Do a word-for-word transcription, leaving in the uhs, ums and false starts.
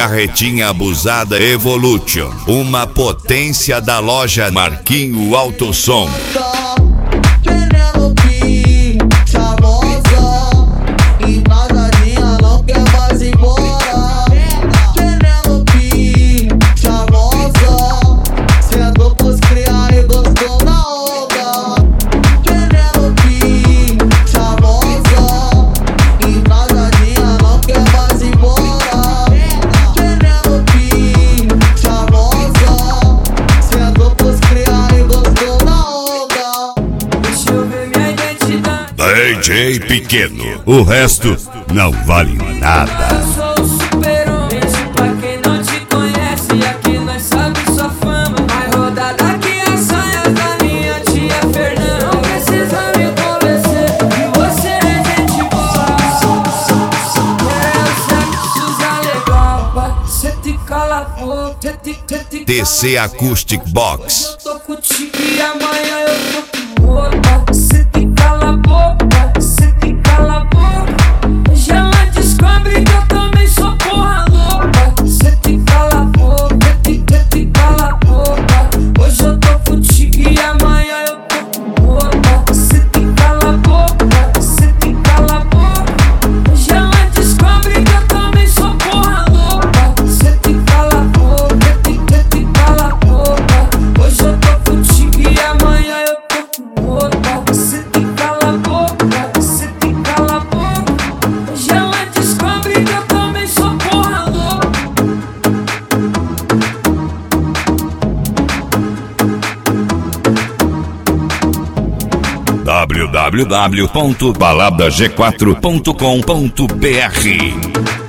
carretinha abusada Evolution, uma potência da loja Marquinho Autosom. D J Pequeno, o resto não vale nada. Eu sou o super-homem, pra quem não te conhece, aqui nós sabe sua fama. Vai rodar daqui a saia da minha tia Fernanda. Não precisa me convencer que você é gente boa. É o sexo usa legal, vai. Cê te cala a boca, cê te, cê te T C Acoustic Box. eu tô contigo e amanhã eu tô com outra. Cê te cala a boca. w w w ponto balada g quatro ponto com ponto b r